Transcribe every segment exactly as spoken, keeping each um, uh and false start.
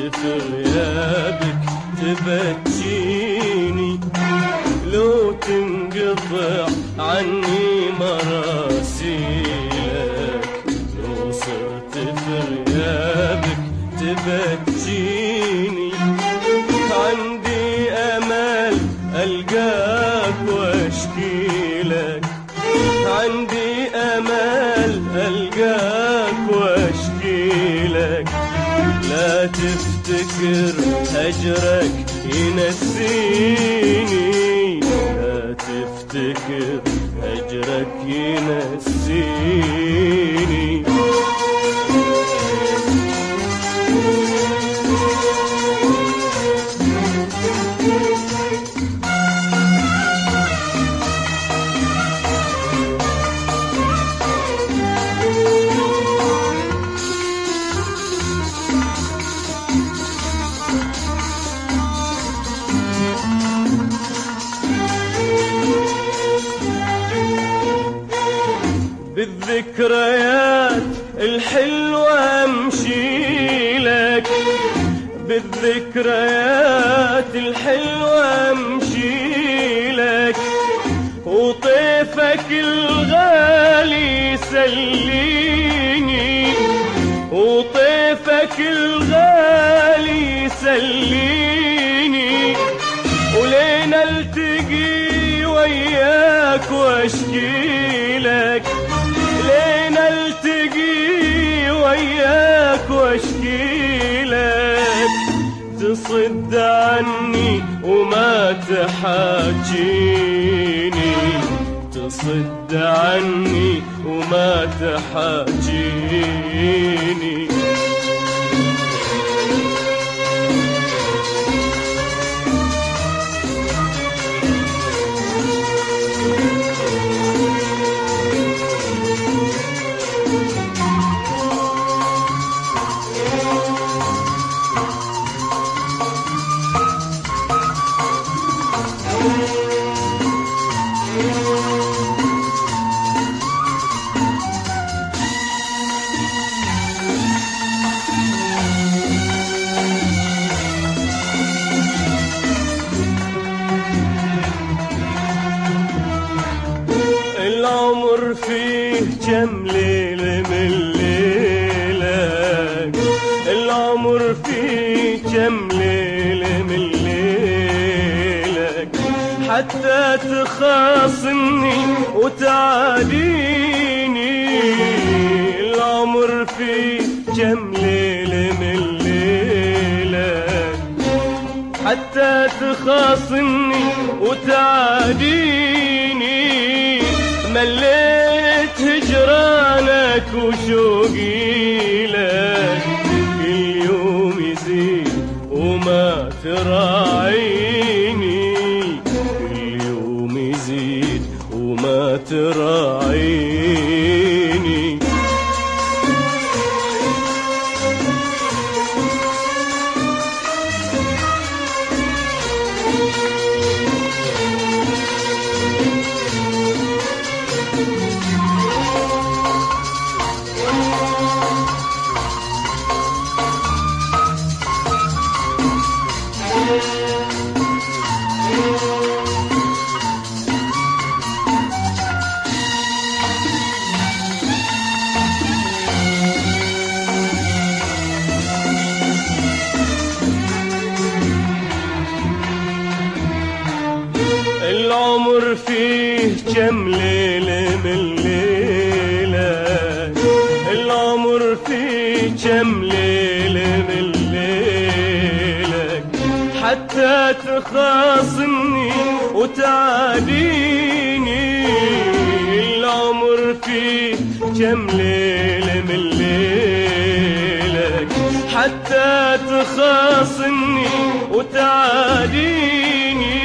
في غيابك تبكيني، لو تنقطع عني مراسيلك، لو صرت في غيابك تبكيني، عندي أمل ألقاك واشكيلك، عندي أمل ألقاك واشكيلك، لا تفتكر هجرك ينسيني، لا تفتكر هجرك ينسيني. بالذكريات الحلوة امشيلك، بالذكريات الحلوة امشيلك، وطيفك الغالي سليني، وطيفك الغالي سليني، ولين التقي وياك واشكيلك، لين التقي وياك واشكيلك، تصد عني وما تحاجيني، تصد عني وما تحاجيني. العمر فيه كم ليلة من ليلك، العمر فيه كم ليلة من ليلك، حتى تخاصمني وتعاديني، العمر فيه كم ليلة من ليلك، حتى تخاصمني وتعاديني، مليت هجرانك وشوقي لك، كل يوم يزيد وما تراعيني، كل يوم يزيد وما تراعيني. العمر فيه كم ليلة من ليلك، العمر فيه كم ليلة من ليلك، حتى تخاصمني وتعاديني، العمر فيه كم ليلة من ليلك، حتى تخاصمني وتعاديني،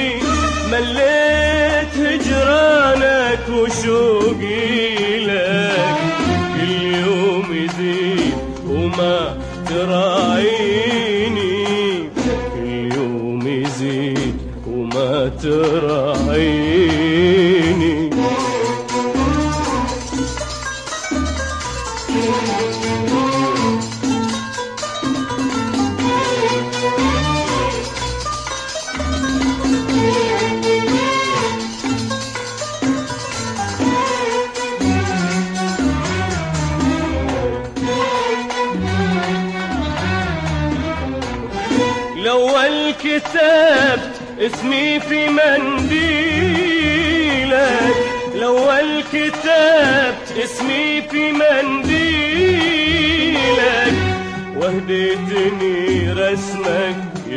مليت هجرانك وشوقي لك، كل يوم يزيد وما تراعيني، كل يوم يزيد وما تراعيني. الأول كتبت اسمي في منديلك، الأول كتبت اسمي في منديلك، وهديتني رسمك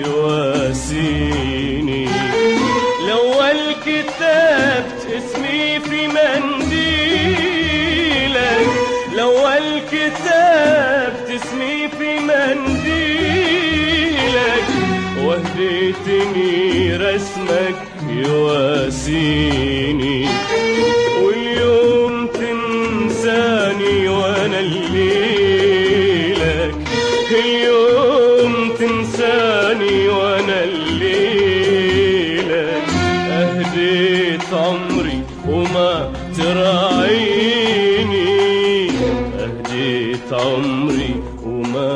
يواسيني. الأول كتبت اسمي في منديلك، الأول كتبت اسمي في منديلك، وهديتني رسمك يواسيني. واليوم تنساني وانا الليلك، اليوم تنساني وانا الليلك، اهديت عمري وما تراعيني، اهديت عمري وما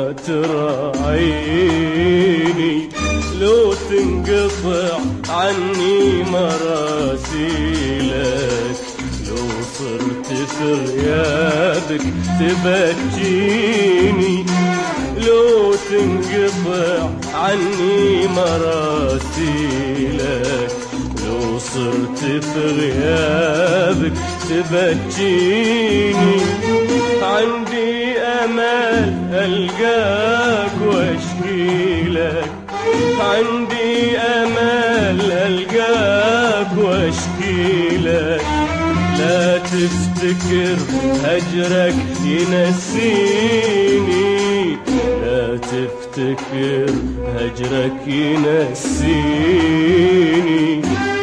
تراعيني. لو تنقطع عني مراسيلك، لو صرت في غيابك تبكيني، لو تنقطع عني مراسيلك، لو صرت في غيابك تبكيني. عندي أمل ألقاك واشكيلك، عندي أمل ألقاك واشكيلك، لا تفتكر هجرك ينسيني، لا تفتكر هجرك ينسيني.